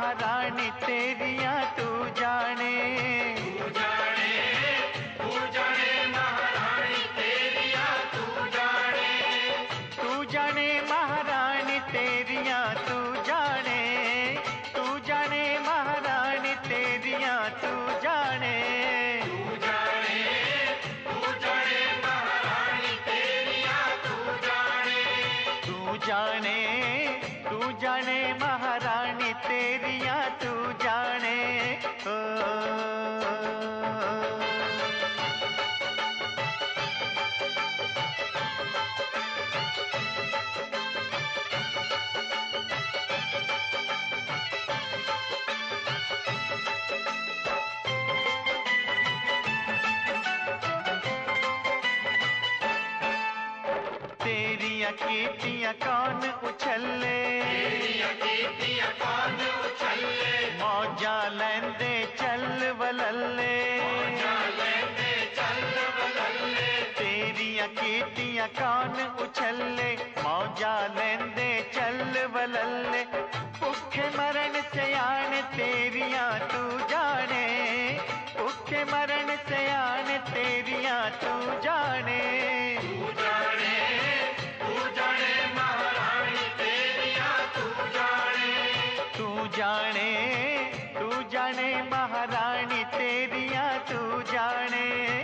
महारानी तेरिया तू जाने। तू जाने महारानी तेरिया तू जाने। तू जाने महारानी तेरिया तू जाने। तू जाने महारानी तेरिया तू जाने। तू जाने महारानी तेरिया तू जाने। तू जाने महारानी तेरिया तू जाने। तेरिया कीर्तियां कौन उछले। तेरिया कीर्तियां कौन उछले। मौजा लैंदे चल वलल्ले। मौजा लैंदे चल वलल्ले। तेरिया कीर्तियां कौन उछले। मौजा लैंदे चल वलल्ले। भुखे मरण से आन तेरिया तू जाने। भुखे मरण से आन तेरिया तू जाने। तू जाने महारानी तेरिया तू जाने। तू जाने महारानी तेरिया तू जाने।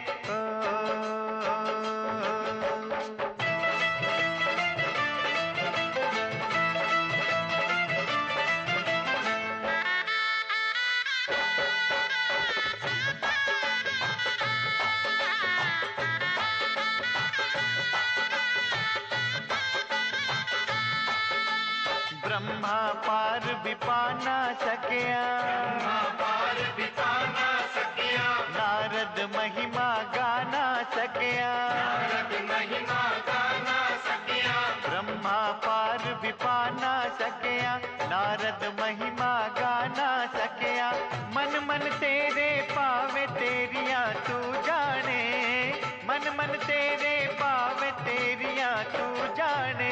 ब्रह्मा पार भी पा ना सकिया। ब्रह्मा पार भी पा ना सकिया। नारद महिमा गा ना सकिया। नारद महिमा गा ना सकिया। ब्रह्मा पार भी पा ना सकिया। नारद महिमा गा ना सकिया। मन मन तेरे पावे तेरिया तू जाने। मन मन तेरे पावे तेरिया तू जाने।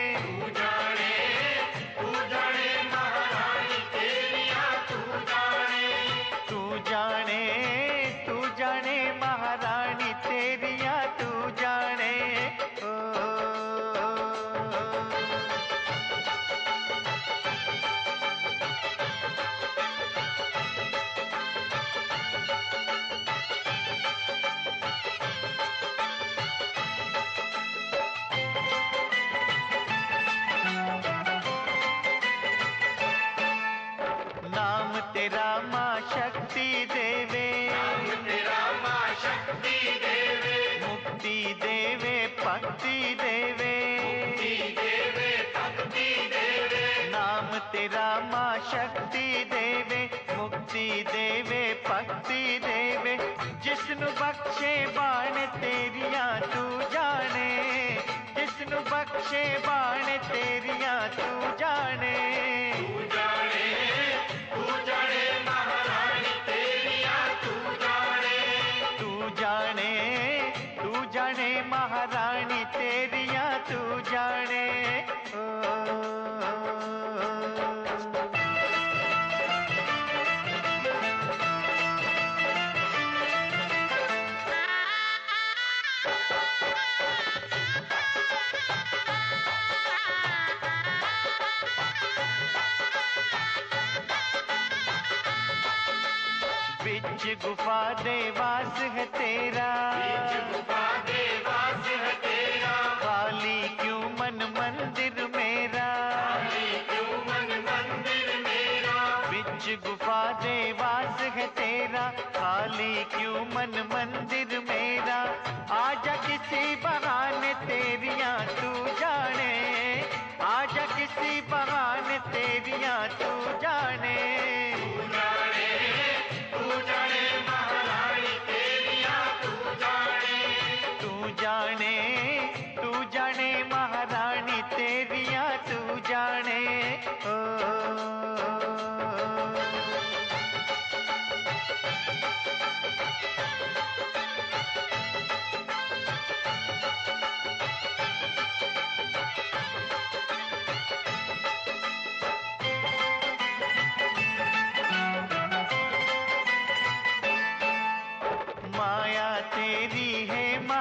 तू जाने महारानी तेरिया तू जाने। तू जाने महारानी तेरिया तू जाने। नाम तेरा माँ शक्ति देवे। नाम तेरा माँ शक्ति देवे। मुक्ति देवे भक्ति देवे। मुक्ति देवे भक्ति देवे। नाम तेरा माँ शक्ति देवे। मुक्ति देवे भक्ति देवे। जिसनु बख्शे बाण तेरिया तू जाने। जिसनु बख्शे बाण तेरिया तू जाने। तू जाने महारानी तेरिया तू जाने। तू जाने महारानी तेरिया तू जाने। बीच गुफा देवास है तेरा। बीच गुफा देवास है तेरा। खाली क्यों मन मंदिर मेरा। खाली क्यों मन मंदिर मेरा। बीच गुफा देवास है तेरा। खाली क्यों मन मंदिर मेरा। आजा किसी बहाने तेरिया तू जाने। आजा किसी बहाने तेरिया तू जाने। तू जाने महारानी तेरिया तू जाने। तू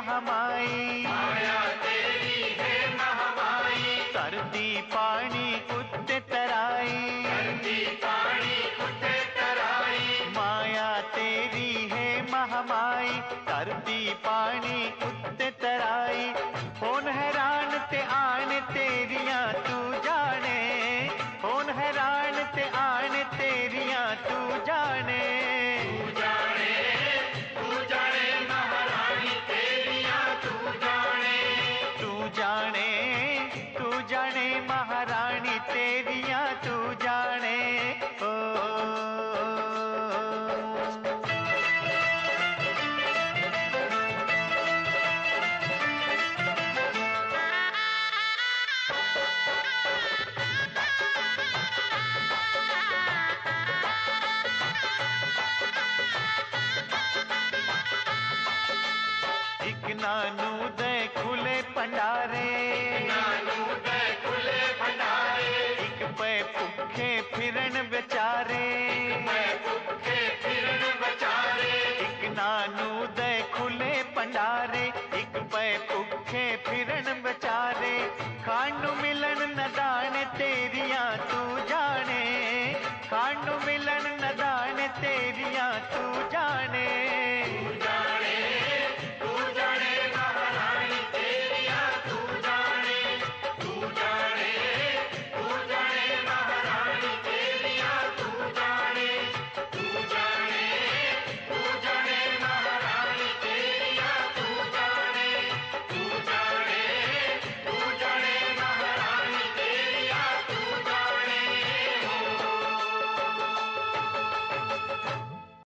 महामाई, माया तेरी है महामाई, धरती पानी उत्ते तराई, धरती पानी उठे तराई, माया तेरी है महामाई, धरती पानी उत्ते तराई। कौन हैरान ते आन तेरियां तू जाने, कौन हैरान ते आन तेरियां तू जाने। तू जाने महारानी तेरियां तू जाने, तू जाने, तू जाने महारानी तेरियां तू जाने। ओ एक नानू दे खुले पंडारे, नानू दे खुले भंडारे, एक पे भुखे फिरन बेचारे, मैं भूखे फिरन बचारे, एक नानू दे खुले पंडारे, एक पे भुखे